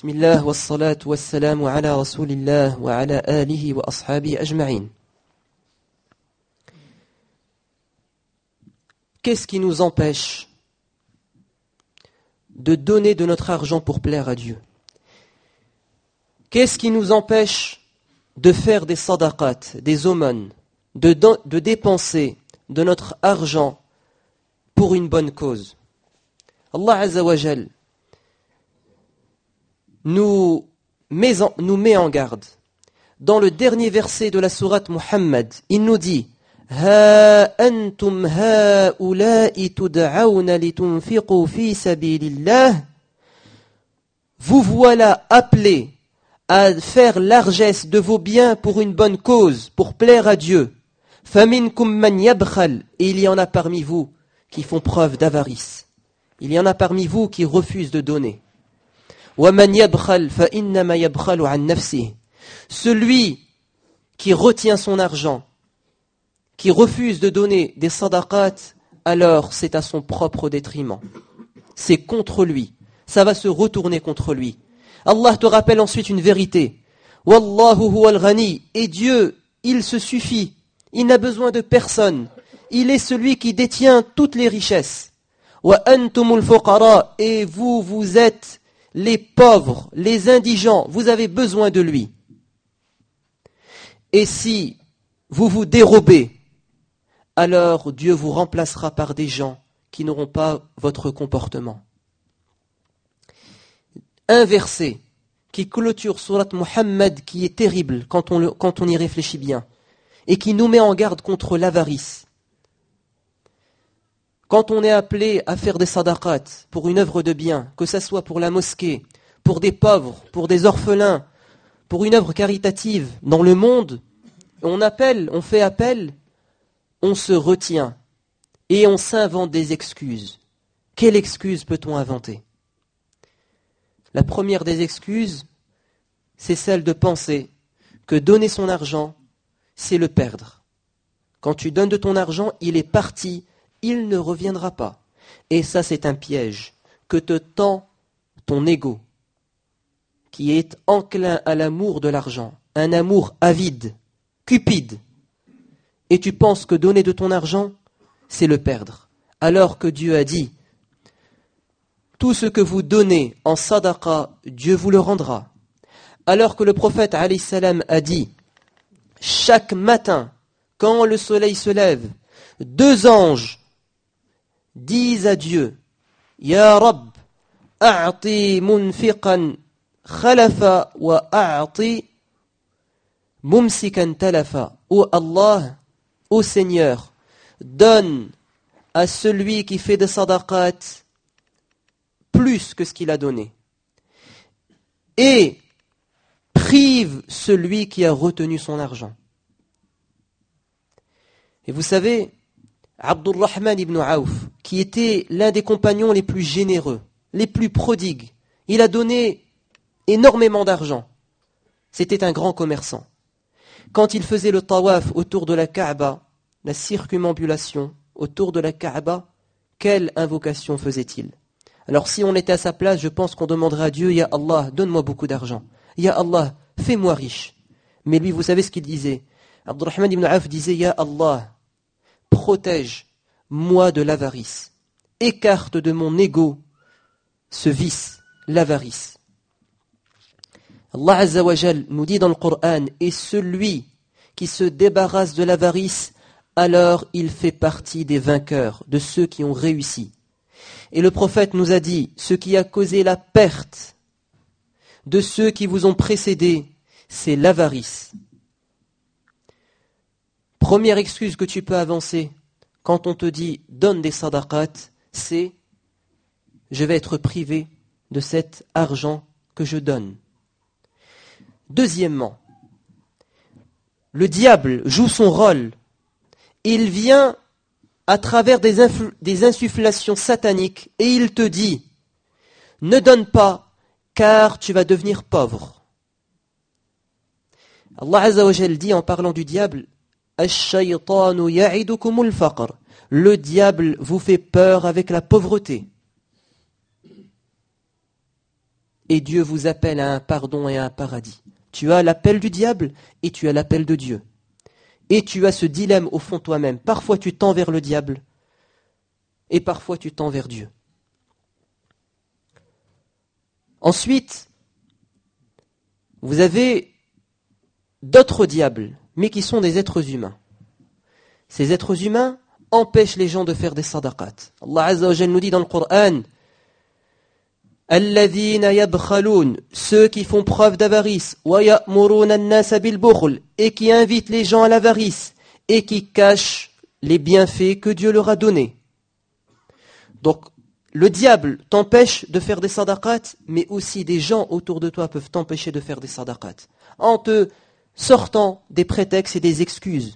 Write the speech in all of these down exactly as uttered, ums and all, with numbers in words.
Bismillah wa salatu wa salamu ala rasulillah wa ala alihi wa ashabi ajma'in. Qu'est-ce qui nous empêche de donner de notre argent pour plaire à Dieu? Qu'est-ce qui nous empêche de faire des sadaqat, des aumônes, de, de dépenser de notre argent pour une bonne cause? Allah Azza wa Jal nous met en, nous met en garde. Dans le dernier verset de la sourate Muhammad, il nous dit Ha antum haula'i tud'auna litunfiqu fi sabilillah. Vous voilà appelés à faire largesse de vos biens pour une bonne cause, pour plaire à Dieu. Faminkum man yabkhal. Et il y en a parmi vous qui font preuve d'avarice. Il y en a parmi vous qui refusent de donner. وَمَنْ يَبْخَلْ فَإِنَّمَا يَبْخَلُ عَنْ نَفْسِهِ. Celui qui retient son argent, qui refuse de donner des sadaqat, alors c'est à son propre détriment. C'est contre lui. Ça va se retourner contre lui. Allah te rappelle ensuite une vérité. Wallahu huwal ghani. Et Dieu, il se suffit. Il n'a besoin de personne. Il est celui qui détient toutes les richesses. Wa antumul fuqara. Et vous, vous êtes les pauvres, les indigents, vous avez besoin de lui. Et si vous vous dérobez, alors Dieu vous remplacera par des gens qui n'auront pas votre comportement. Un verset qui clôture Surat Muhammad qui est terrible quand on, le, quand on y réfléchit bien et qui nous met en garde contre l'avarice. Quand on est appelé à faire des sadaqat pour une œuvre de bien, que ce soit pour la mosquée, pour des pauvres, pour des orphelins, pour une œuvre caritative dans le monde, on appelle, on fait appel, on se retient et on s'invente des excuses. Quelle excuse peut-on inventer? La première des excuses, c'est celle de penser que donner son argent, c'est le perdre. Quand tu donnes de ton argent, il est parti, il ne reviendra pas. Et ça, c'est un piège que te tend ton ego, qui est enclin à l'amour de l'argent, un amour avide, cupide. Et tu penses que donner de ton argent, c'est le perdre. Alors que Dieu a dit, tout ce que vous donnez en sadaqa, Dieu vous le rendra. Alors que le prophète alayhi salam a dit, chaque matin, quand le soleil se lève, deux anges disent à Dieu, Ya Rabb, a'ti munfiqan khalafa wa a'ti mumsikan talafa. Ô Allah, ô Seigneur, donne à celui qui fait des sadaqat plus que ce qu'il a donné. Et prive celui qui a retenu son argent. Et vous savez, Abdurrahman ibn Auf, qui était l'un des compagnons les plus généreux, les plus prodigues, il a donné énormément d'argent. C'était un grand commerçant. Quand il faisait le tawaf autour de la Kaaba, la circumambulation autour de la Kaaba, quelle invocation faisait-il? Alors si on était à sa place, je pense qu'on demanderait à Dieu, Ya Allah, donne-moi beaucoup d'argent. Ya Allah, fais-moi riche. Mais lui, vous savez ce qu'il disait? Abdurrahman ibn Auf disait, Ya Allah, protège-moi de l'avarice. Écarte de mon ego ce vice, l'avarice. Allah Azza wa Jal nous dit dans le Coran, et celui qui se débarrasse de l'avarice, alors il fait partie des vainqueurs, de ceux qui ont réussi. Et le prophète nous a dit, ce qui a causé la perte de ceux qui vous ont précédés, c'est l'avarice. Première excuse que tu peux avancer quand on te dit donne des sadaqat, c'est je vais être privé de cet argent que je donne. Deuxièmement, le diable joue son rôle. Il vient à travers des, influ- des insufflations sataniques et il te dit ne donne pas car tu vas devenir pauvre. Allah Azza wa Jal dit en parlant du diable, Ash-shaytanu ya'idukumul faqr. Le diable vous fait peur avec la pauvreté. et Dieu vous appelle à un pardon et à un paradis. Tu as l'appel du diable et tu as l'appel de Dieu. Et tu as ce dilemme au fond de toi-même. Parfois tu tends vers le diable et parfois tu tends vers Dieu. Ensuite, vous avez d'autres diables, mais qui sont des êtres humains. Ces êtres humains empêchent les gens de faire des sadaqat. Allah Azza wa Jalla nous dit dans le Coran, Alladhina yabkhaloun, ceux qui font preuve d'avarice, wa ya'muruna an-nasa bil bukhl, et qui invitent les gens à l'avarice, et qui cachent les bienfaits que Dieu leur a donnés. Donc, le diable t'empêche de faire des sadaqat, mais aussi des gens autour de toi peuvent t'empêcher de faire des sadaqat, en te sortant des prétextes et des excuses.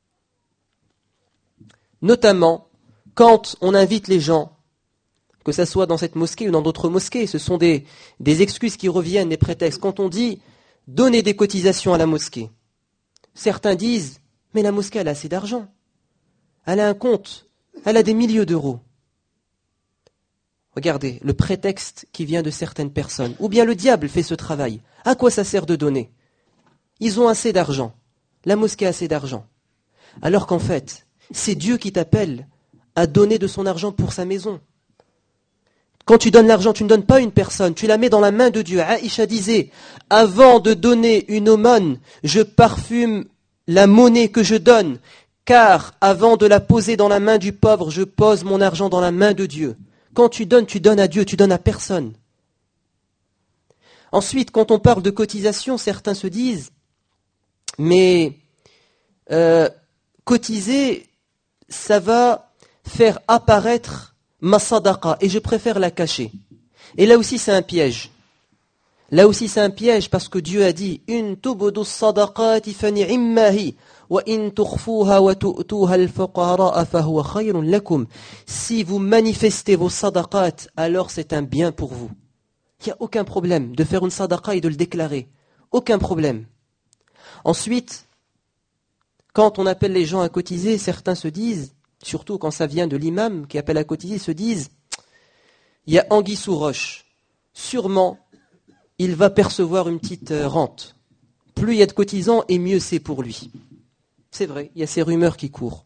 Notamment, quand on invite les gens, que ce soit dans cette mosquée ou dans d'autres mosquées, ce sont des, des excuses qui reviennent, des prétextes. Quand on dit « donnez des cotisations à la mosquée », certains disent « mais la mosquée, elle a assez d'argent. Elle a un compte, elle a des milliers d'euros. » Regardez, le prétexte qui vient de certaines personnes. Ou bien le diable fait ce travail. À quoi ça sert de donner? Ils ont assez d'argent. La mosquée a assez d'argent. Alors qu'en fait, c'est Dieu qui t'appelle à donner de son argent pour sa maison. Quand tu donnes l'argent, tu ne donnes pas une personne, tu la mets dans la main de Dieu. Aïcha disait, avant de donner une aumône, je parfume la monnaie que je donne, car avant de la poser dans la main du pauvre, je pose mon argent dans la main de Dieu. Quand tu donnes, tu donnes à Dieu, tu donnes à personne. Ensuite, quand on parle de cotisation, certains se disent, mais euh, cotiser, ça va faire apparaître ma sadaqa, et je préfère la cacher. Et là aussi c'est un piège. Là aussi c'est un piège parce que Dieu a dit in tubdu sadaqati fa ni'mahi wa in tukhfuha wa tu'tuha al-fuqara fa huwa khayrun lakum. Si vous manifestez vos sadaqat, alors c'est un bien pour vous. Il n'y a aucun problème de faire une sadaqa et de le déclarer. Aucun problème. Ensuite, quand on appelle les gens à cotiser, certains se disent, surtout quand ça vient de l'imam qui appelle à cotiser, se disent il y a anguille sous roche. Sûrement, il va percevoir une petite rente. Plus il y a de cotisants, et mieux c'est pour lui. C'est vrai, il y a ces rumeurs qui courent.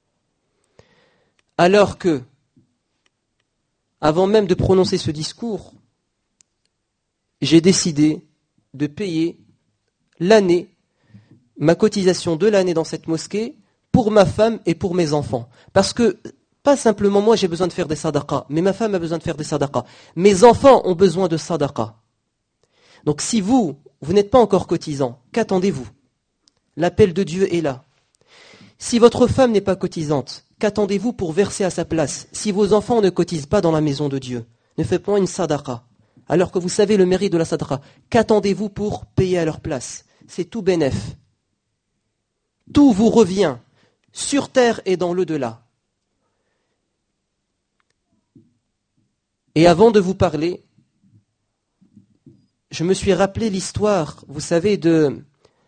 Alors que, avant même de prononcer ce discours, j'ai décidé de payer l'année, ma cotisation de l'année dans cette mosquée, pour ma femme et pour mes enfants. Parce que, pas simplement moi j'ai besoin de faire des sadaqas, mais ma femme a besoin de faire des sadaqas. Mes enfants ont besoin de sadaqas. Donc si vous, vous n'êtes pas encore cotisant, qu'attendez-vous? L'appel de Dieu est là. Si votre femme n'est pas cotisante, qu'attendez-vous pour verser à sa place? Si vos enfants ne cotisent pas dans la maison de Dieu, ne faites pas une sadaqa, alors que vous savez le mérite de la sadaqa, qu'attendez-vous pour payer à leur place? C'est tout bénef. Tout vous revient. Sur terre et dans l'au-delà. Et avant de vous parler, je me suis rappelé l'histoire, vous savez, de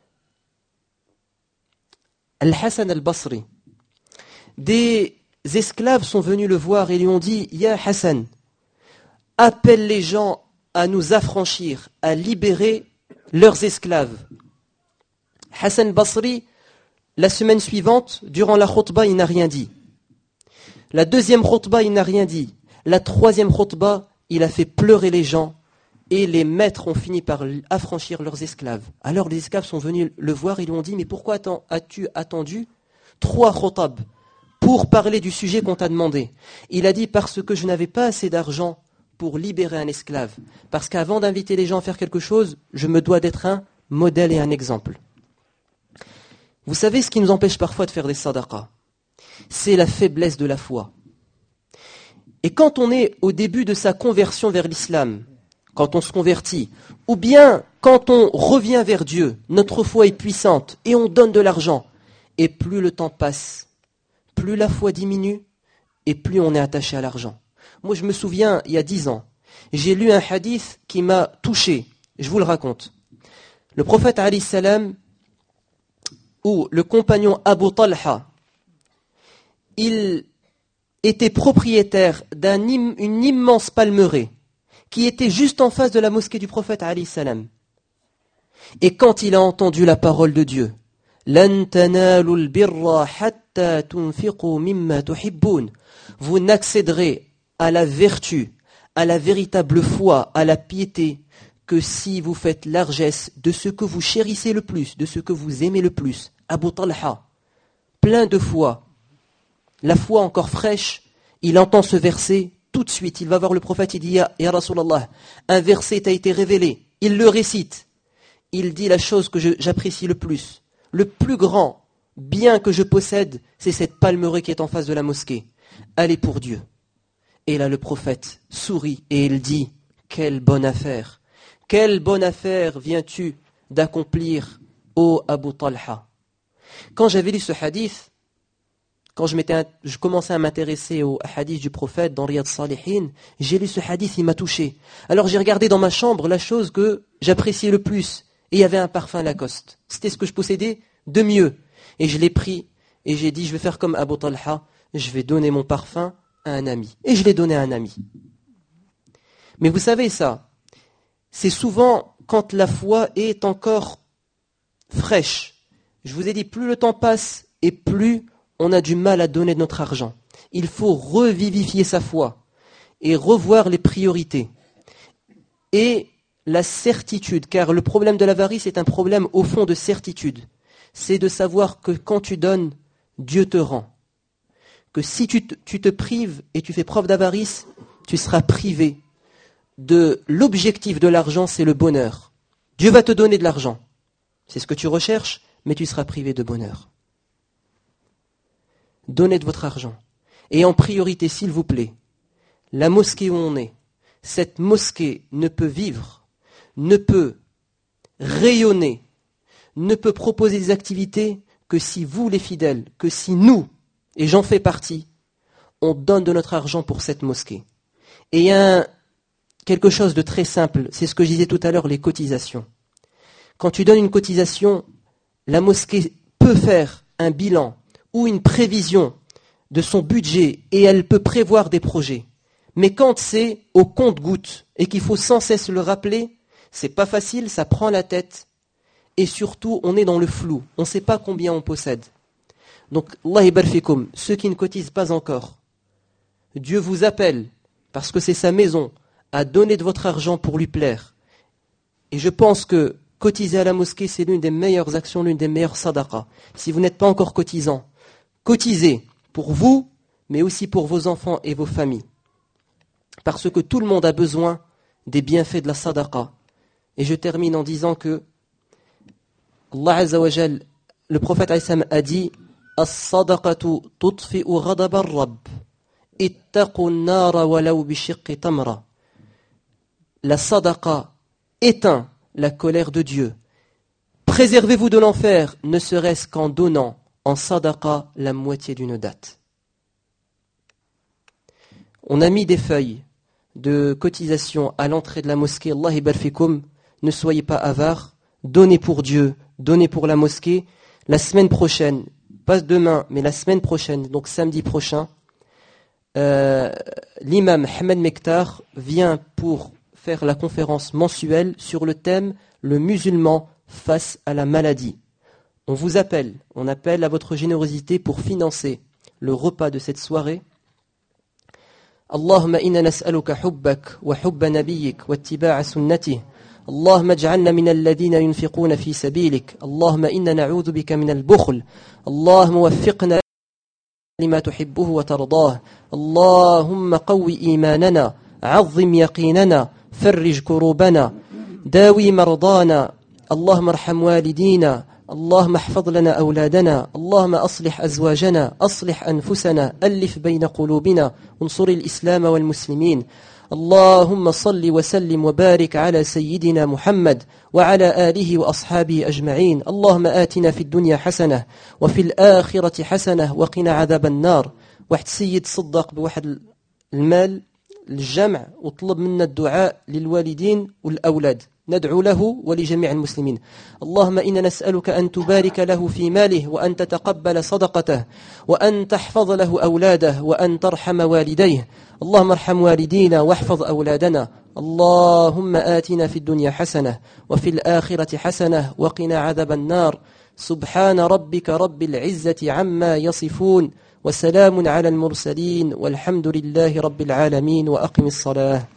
Al-Hassan al-Basri. Des esclaves sont venus le voir et lui ont dit « Ya Hassan, appelle les gens à nous affranchir, à libérer leurs esclaves. » Hassan al-Basri, la semaine suivante, durant la khutbah, il n'a rien dit. La deuxième khutbah, il n'a rien dit. La troisième khutbah, il a fait pleurer les gens et les maîtres ont fini par affranchir leurs esclaves. Alors les esclaves sont venus le voir et lui ont dit « Mais pourquoi as-tu attendu trois khutab pour parler du sujet qu'on t'a demandé ?» Il a dit « Parce que je n'avais pas assez d'argent pour libérer un esclave. Parce qu'avant d'inviter les gens à faire quelque chose, je me dois d'être un modèle et un exemple. » Vous savez ce qui nous empêche parfois de faire des sadaqas? C'est la faiblesse de la foi. Et quand on est au début de sa conversion vers l'islam, quand on se convertit, ou bien quand on revient vers Dieu, notre foi est puissante et on donne de l'argent, et plus le temps passe, plus la foi diminue et plus on est attaché à l'argent. Moi je me souviens, il y a dix ans, j'ai lu un hadith qui m'a touché, je vous le raconte. Le prophète alayhi salam, où le compagnon Abu Talha, il était propriétaire d'une immense palmeraie qui était juste en face de la mosquée du prophète alayhi salam. Et quand il a entendu la parole de Dieu, لَن تَنَالُوا الْبِرَّ حَتَّى تُنْفِقُوا مِمَّا تُحِبُّونَ, vous n'accéderez à la vertu, à la véritable foi, à la piété, que si vous faites largesse de ce que vous chérissez le plus, de ce que vous aimez le plus. Abu Talha, plein de foi, la foi encore fraîche, il entend ce verset, tout de suite, il va voir le prophète, il dit, Ya, ya Rasulallah, un verset t'a été révélé, il le récite, il dit la chose que je, j'apprécie le plus, le plus grand bien que je possède, c'est cette palmeraie qui est en face de la mosquée. Elle est pour Dieu. Et là, le prophète sourit et il dit, quelle bonne affaire, quelle bonne affaire viens-tu d'accomplir, ô Abu Talha. Quand j'avais lu ce hadith, quand je, m'étais, je commençais à m'intéresser au hadith du prophète dans Riyad Salihin, j'ai lu ce hadith, il m'a touché. Alors j'ai regardé dans ma chambre la chose que j'appréciais le plus. Et il y avait un parfum Lacoste. C'était ce que je possédais de mieux. Et je l'ai pris et j'ai dit, je vais faire comme Abu Talha, je vais donner mon parfum à un ami. Et je l'ai donné à un ami. Mais vous savez ça, c'est souvent quand la foi est encore fraîche. Je vous ai dit, plus le temps passe et plus on a du mal à donner notre argent. Il faut revivifier sa foi et revoir les priorités. Et la certitude, car le problème de l'avarice est un problème au fond de certitude. C'est de savoir que quand tu donnes, Dieu te rend. Que si tu te, tu te prives et tu fais preuve d'avarice, tu seras privé de l'objectif de l'argent, c'est le bonheur. Dieu va te donner de l'argent. C'est ce que tu recherches, mais tu seras privé de bonheur. Donnez de votre argent. Et en priorité, s'il vous plaît, la mosquée où on est, cette mosquée ne peut vivre, ne peut rayonner, ne peut proposer des activités que si vous, les fidèles, que si nous, et j'en fais partie, on donne de notre argent pour cette mosquée. Et il y a un, quelque chose de très simple, c'est ce que je disais tout à l'heure, les cotisations. Quand tu donnes une cotisation, la mosquée peut faire un bilan ou une prévision de son budget et elle peut prévoir des projets. Mais quand c'est au compte-gouttes et qu'il faut sans cesse le rappeler, c'est pas facile, ça prend la tête. Et surtout, on est dans le flou. On ne sait pas combien on possède. Donc, Allah ibarak fikoum, ceux qui ne cotisent pas encore, Dieu vous appelle, parce que c'est sa maison, à donner de votre argent pour lui plaire. Et je pense que cotiser à la mosquée, c'est l'une des meilleures actions, l'une des meilleures sadaqas. Si vous n'êtes pas encore cotisant, cotisez pour vous, mais aussi pour vos enfants et vos familles. Parce que tout le monde a besoin des bienfaits de la sadaqa. Et je termine en disant que Allah Azza wa Jal, le prophète Aïssam a dit As-sadaqatu tutfi'u ghadab ar-rabb ittaqu an-nara walaw bi shiqqi tamra. La sadaqa éteint la colère de Dieu. Préservez-vous de l'enfer, ne serait-ce qu'en donnant en sadaqa la moitié d'une date. On a mis des feuilles de cotisation à l'entrée de la mosquée. Allah ibarak fikoum, ne soyez pas avares, donnez pour Dieu, donnez pour la mosquée. La semaine prochaine, pas demain, mais la semaine prochaine, donc samedi prochain, euh, l'imam Ahmed Mektar vient pour faire la conférence mensuelle sur le thème « Le musulman face à la maladie ». On vous appelle, on appelle à votre générosité pour financer le repas de cette soirée. اللهم إنا نسألك حبك وحب نبيك واتباع سنته اللهم اجعلنا من الذين ينفقون في سبيلك اللهم إنا نعوذ بك من البخل اللهم وفقنا لما تحبه وترضاه اللهم قوي إيماننا عظم يقيننا فرج كروبنا داوي مرضانا اللهم ارحم والدينا اللهم احفظ لنا أولادنا اللهم أصلح أزواجنا أصلح أنفسنا ألف بين قلوبنا انصر الإسلام والمسلمين اللهم صل وسلم وبارك على سيدنا محمد وعلى آله وأصحابه أجمعين اللهم آتنا في الدنيا حسنة وفي الآخرة حسنة وقنا عذاب النار. واحد سيد صدق بواحد المال الجمع وطلب منا الدعاء للوالدين والأولاد ندعو له ولجميع المسلمين. اللهم إنا نسألك أن تبارك له في ماله وأن تتقبل صدقته وأن تحفظ له أولاده وأن ترحم والديه اللهم ارحم والدينا واحفظ أولادنا اللهم آتنا في الدنيا حسنة وفي الآخرة حسنة وقنا عذاب النار. سبحان ربك رب العزة عما يصفون وسلام على المرسلين والحمد لله رب العالمين وأقم الصلاة.